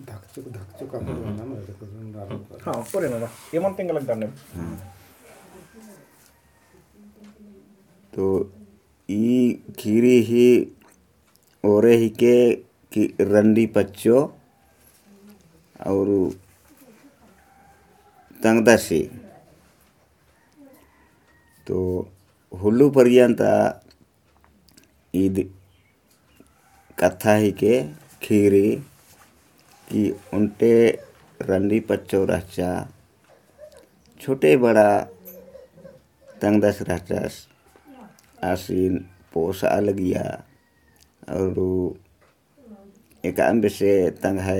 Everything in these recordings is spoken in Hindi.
Dakcuk apa nama itu kesulitan. Apa nama? Emang tinggal lagi तो ई खीरी ही ओरे ही के रंडी पच्चो और तंगदासी तो हुल्लू पर्यंत ईद कथा ही के खीरी कि उनटे रंडी पच्चो रहचा छोटे बड़ा तंगदस रहचास आसीन पोसा अलगिया और एक आंबे से तंग है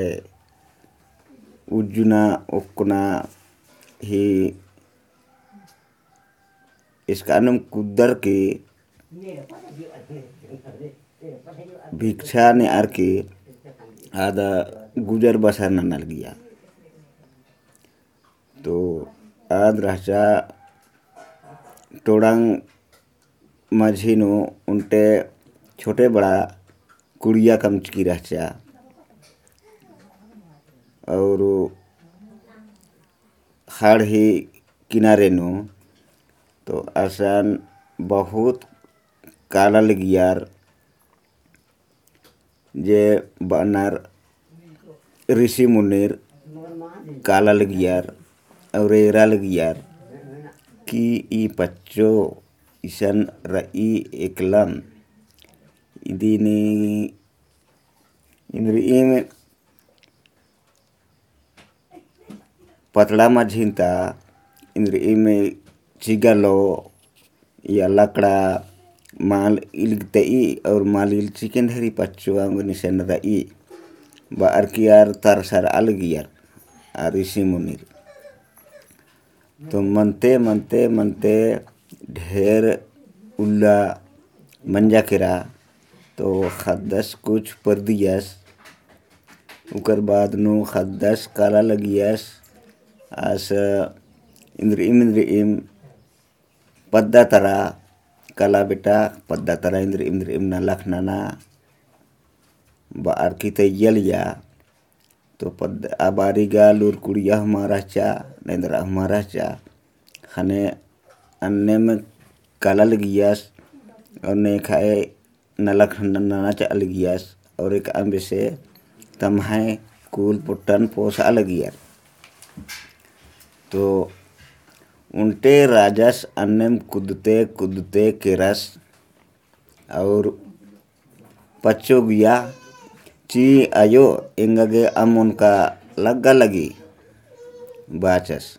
उजुना उकना ही इसका नाम कुदर की भिक्षा ने आर की आधा गुजर बसर न नल गया तो आद रहचा टोड़ांग माझीनो उनटे छोटे बड़ा कुड़िया कमचकी रहचा और हाड़ ही किनारे नो तो आसान बहुत काला लगियार जे बनार ऋषि मुनीर काला लगियार और एरा लगियार कि ई पच्चो इसन रई एकलम इदिनी इंद्री में पतला मझिंता इंद्री में चिगलो या लकड़ा माल इलगतई और माल इल चिकन धरी पच्चो आंगो निशन रई बार कियार तरसर अलगियार ऋषि मुनीर तो मनते मनते मनते ढेर उल्ला मंजा किरा तो खद्दस कुछ पर दियास उकर बाद नो खद्दस काला लगियास आस इंद्रिम पद्दा तरा काला बेटा पद्दा तरा इंद्रिम ना लखनाना बार की तैयलिया तो पद आबारीगा लूर कुड़िया हमारा चा नेंद्रा हमारा चा खाने अन्य में काला लगियास और ने खाए नलख नाना चा लगियास और एक आंबे से तमहाए कूल पुट्टन पोसा लगियार तो उनटे राजस अन्य कूदते कूदते केरस और पच्चो गया ची आयो इंगगे अमुन का लग्गा लगी बाचस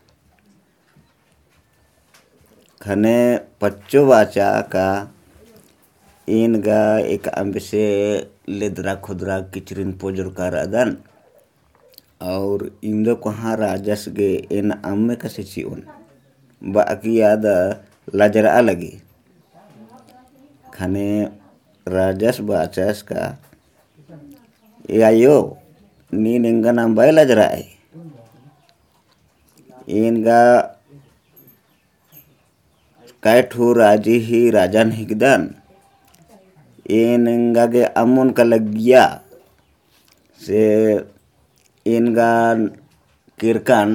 खने पच्चो बाचा का इनगा एक आंबे से लेदरा खुदरा किचरिन पोजर का रादन और इंदो कहाँ राजस गे इन आमे कसे चिउन बाकी याद लजरा लगी खने राजस बाचस का आयो नीन इंगा नाम बाय लजरा है इनगा कैठू राजी ही राजन हिगदन इनगा के अमुन का लगिया से इनगा किरकन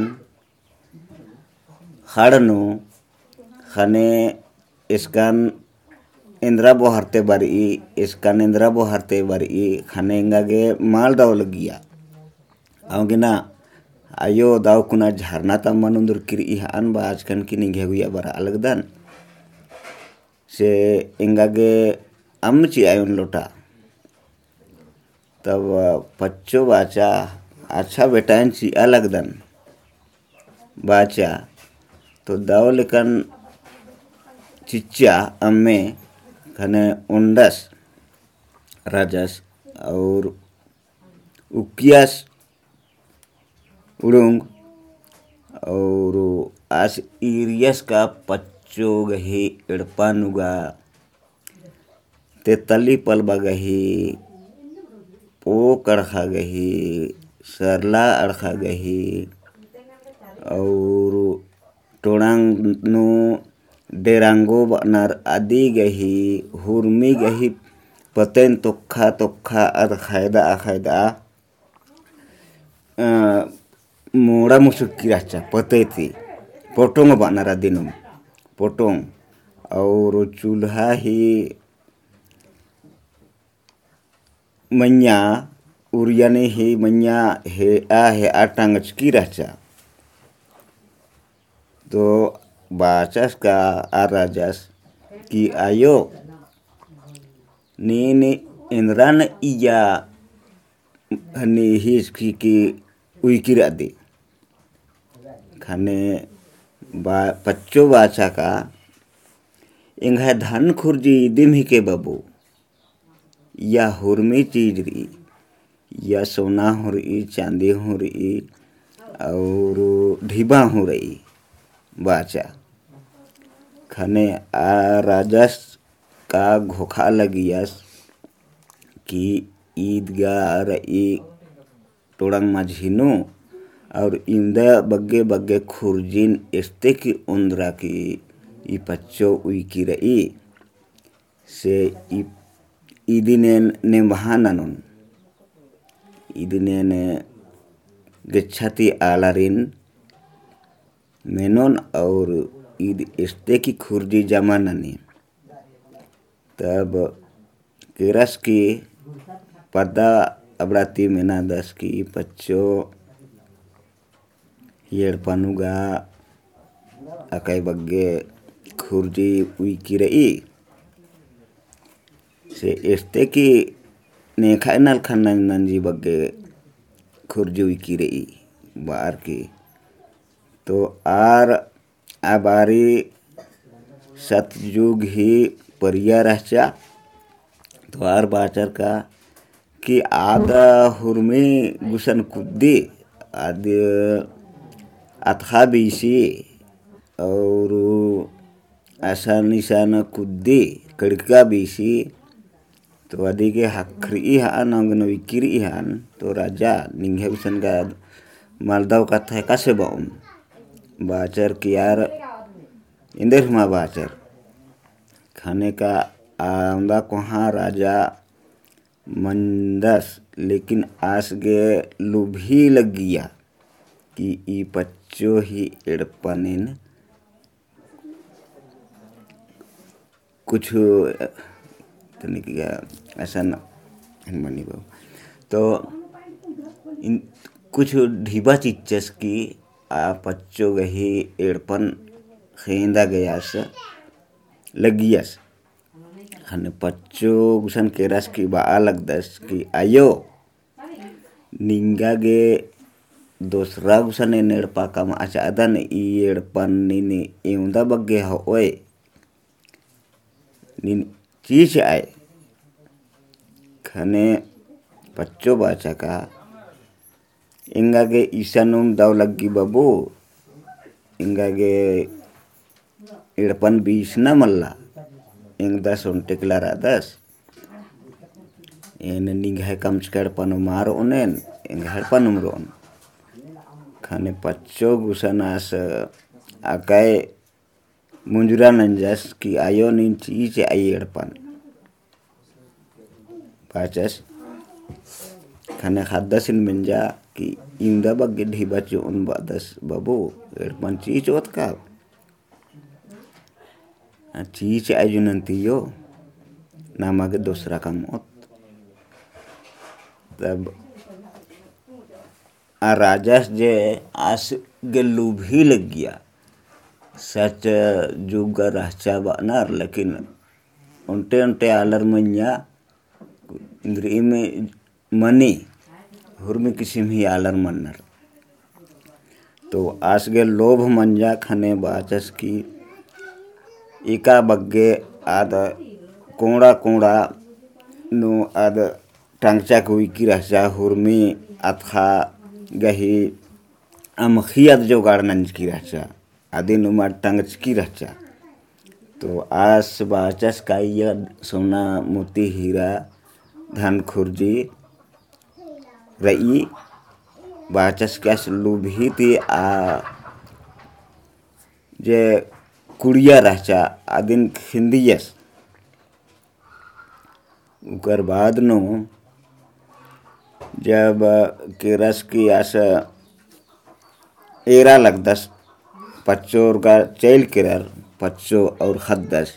हड़नु खने इसकन इंद्रा बोहरते बरी इसकन इंद्रा बोहरते बरी खने इंगा के माल दाव लगिया आओगे ना आयो दाव कुना झरना ता मनुंदर किरी हान बाज कन की निगे हुआ बरा अलगदन से इंगा के अम्मची आयुन लोटा तब पच्चो बाचा अच्छा बेटाइन ची अलगदन बाचा तो दाव लेकन चिच्चा अम्मे खने उंडस राजस और उकियास उड़ूंग और आस इरियस का पच्चो गही इड़पानुगा ते तली पलबा गही पोक अड़खा गही सरला अड़खा गही और टोड़ांग नो डेरांगो बनार आदि गही हुरमी गही पतेन तोखा तोखा अखायदा मोड़ा मुसुक की राचा पते थी पोटोंग बानारा दिनों पोटोंग और चूल्हा ही मन्या उरियाने ही मन्या है आटांगच की राचा तो बाचस का आराजस की आयो नी इंद्रान इया हनी हिस की उइकिरा दे खाने पच्चो बाचा का इंघा धन खुर्जी दिम ही के बबू या हुरमी चीज रही या सोना हो रही चांदी हो रही और ढीबा हो रही बाचा खाने आ राजस का घोखा लगियास कि ईदगाह रही टोड़ंग माझिनो और इंदा बग्गे बग्गे खुर्जिन एस्ते की उंदरा की ई पच्चो उइकी रही से इदिने ने महाननुन इदिने ने गच्छति आलारिन मेनोन और ईद एस्ते की खुर्जी जमाननी तब केरस की पदा अबड़ाती मेना दस की पच्चो येड़पनुगा अकाई बग्गे खुर्जी उइकी रही से एस्ते की ने खाइनल खाना नंजी बग्गे खुर्जी उइकी रही बार की तो आर आबारी सतयुग ही परिया रहचा तो आर बाचर का कि आदा हुरमी गुसन कुद्दी आदि अथखा बीसी और आसान ईशान कुद्दी कड़का बीसी तो आदि के हखरी हान अंगन विकिरी हान तो राजा निंगे गुसन का मालदाव का था कैसे बाउन बाचर की यार इंदर हुआ बाचर खाने का आंदा कोहा राजा मंदस लेकिन आस गे लुभी लग गया कि ई पच्चो ही एड़पनिन कुछ तनिक ऐसा मनी बाबू तो इन कुछ ढीबा चिच्चस की आ पच्चो गही एड़पन खेंदा गयास लगियास हने पच्चो गुसन केरस की बा लगदस की आयो निंगा गे दूसरा गुसन एड़पा कम अचादन ई एड़पन निने एउंदा बग्गे होए निन चीज आए खने पच्चो बाचा का इंगा गे ईशानुम दाव लगी बाबू इंगा गे एड़पन बीस न मल्ला इंग 10 उनटेकला रादस एन निंगा कम चकर पनु मार उनेन इंग हड़पन उमरोन खाने पच्चो गुसनास आकाय मुंजरा नंजस की आयो निन चीज आई एड़पन पाचस खाने खादसिन मंजा की इंदा बग्गे ढीबा चोन बादस बाबू एड़पन चीज ओत का चीज आजुनंतियो नामागे दूसरा का मौत तब आ राजस जे आस गलू भी लग गया सच जुग रहचा बानर लेकिन उनटे उनटे आलर मन्या इंद्री में मनी हुरमी किसिम ही आलर मन्नर तो आस गे लोभ मंजा खने बाचस की इका बग्गे आद कोड़ा कोड़ा नो आद टांगचा कोई की रहचा हुरमी अथखा गही अमखियत जो गाड़नंज की रहचा आदि नुमा टांगच की रहचा तो आस बाचस का ये सोना मोती हीरा धन खुर्जी रई बाचस कैस लुभी थी आ जे कुड़िया रहचा आदिन खिंदियस उकर बाद नो जब केरस की आस एरा लगदस पच्चोर का चैल किरर पच्चो और खद्दस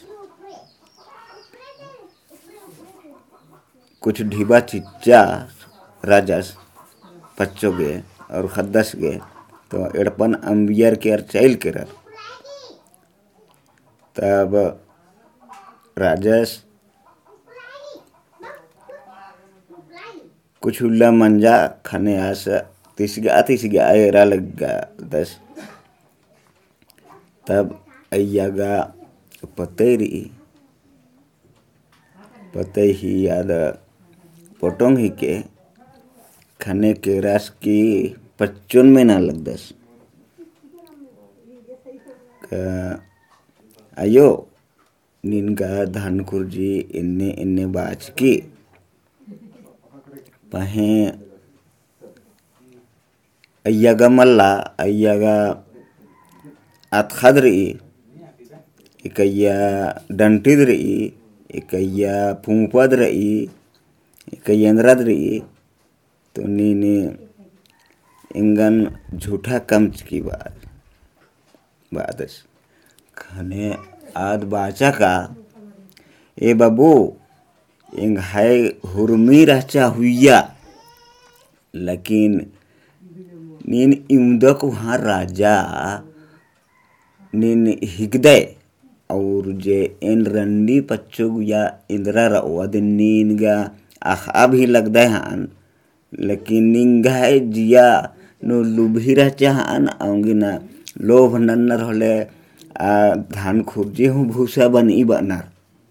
कुछ ढीबा चिच्चा राजस पच्चो गे और खद्दस गे तो एड़पन अंबियर के चैल किरर तब राजस कुछ उल्ला मंजा खाने आस तिसगा एरा लगा दस तब अय्यागा पतई ही याद पोटोंग ही के खाने के रस की पच्चों में ना लगदस अयो निनगा धान खुर्जी इन्ने इन्ने बाच की पहे अय्यागा मल्ला अय्यागा अतखद रही इकैया डंटिद रही इकैया फूंपद रही इकैया अंदरद रही तो नीने इंगन झूठा कमच की बादस खाने आद बाचा का ए बाबू इंग है हुरमी रहचा हुईया लेकिन नीन इमदक वहाँ राजा नीन हिगदे और जे इन रंडी पच्चो या इंद्रा रवद नीनगा आखा भी लगदे हान लेकिन निंगा जिया नो लुभी रहचा हान आऊंगी ना लोभ नन्नर होले धान खुर्जी हूँ भूसा बन ई बनर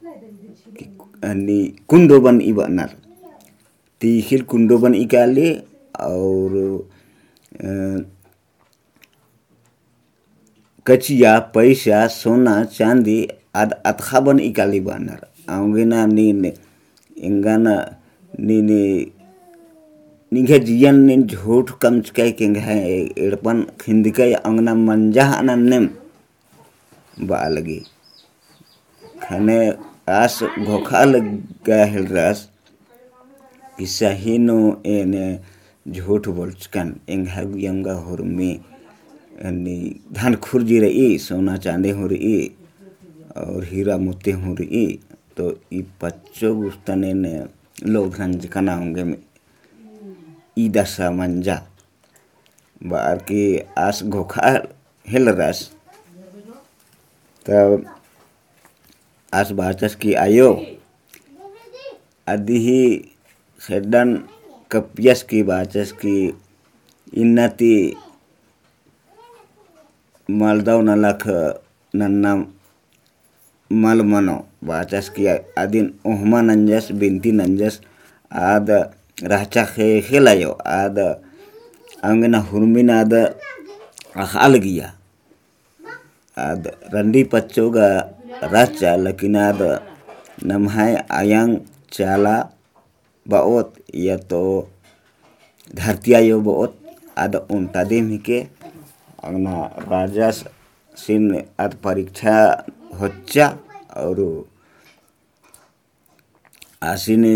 कुंडो बन ई बनर तीखिल कुंडो बन इकाले और कचिया पैसा सोना चांदी आद अतखा बन इकाली बनर आऊंगे ना नीन इंगाना नीने निघे जियन नीन झूठ कमच के किंग है एड़पन खिंदके अंगना मंजा अनन्नेम बा लगी खाने आस घोखा लग गया हिल रस किसा ही नो एने झूठ बोलचकन इंग हगयंगा हुरमी अन्नी धान खुर्जी रही सोना चांदी हो रही और हीरा मोती हो रही तो ई पच्चो गुस्तने ने लोग रंज कना होंगे में ई दशा मंजा बार की आस घोखा हिल रस तब आस बाचस की आयो आदि ही सेडन कपियस की बाचस की इन्नति मालदाव नलख नन्ना मल मनो बाचस की आदिन ओहमा नंजस बिनती नंजस आद राचा खेलायो आद अंगना हुरमिन आद अखाल गया आद रंडी पच्चोगा राचा लेकिन आद नमहाय आयंग चाला बाओत या तो धरती आयो बाओत आद उनता देम ही के अंगना राजा सिन आद परीक्षा होच्चा और आसिने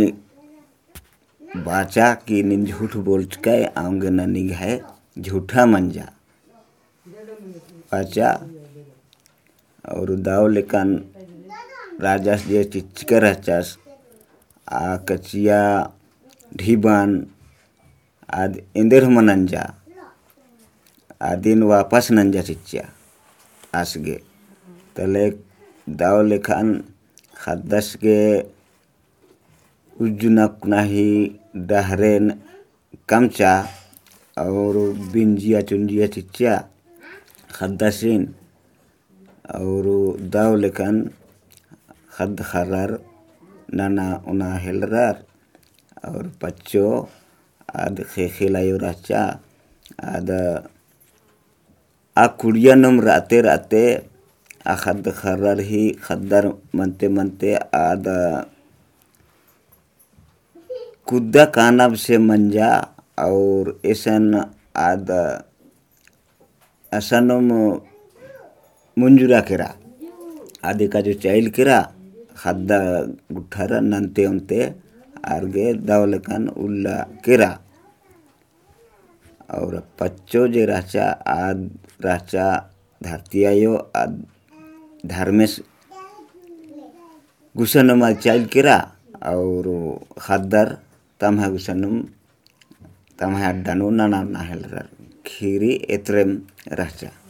बाचा की निन झूठ बोल चुके आऊंगे न निगाहे झूठा मंजा बाचा और दाव लेकन राजा जे चिचकर रहचास आ कचिया ढीबान आद इंदर मनंजा आदिन वापस नंजा चिच्चा आसगे तले दाव लेखन खद्दस के उज्जुनक नाही डहरेन कमचा और बिंजिया चुंजिया चिच्चा खद्दसिन और दाव लेखन खद खरर नाना उना हेलरर और पच्चो आद खेलायो राचा आद आ कुड़िया नम राते राते आ खद खरर ही खद्दर मनते मनते आद कुद्दा कानब से मंजा और ऐसन आद असनम मुंजुरा केरा आदि का जो चाइल केरा खद्दा गुठारा नंते उनते आरगे दावलकन उल्ला केरा और पच्चो जे राचा आद राचा धरतियायो आद धर्मेश गुसनम चाइल किरा और खद्दर तमहा गुसनम तमहा अड्डानु नाना नाहेल खीरी एत्रेम राचा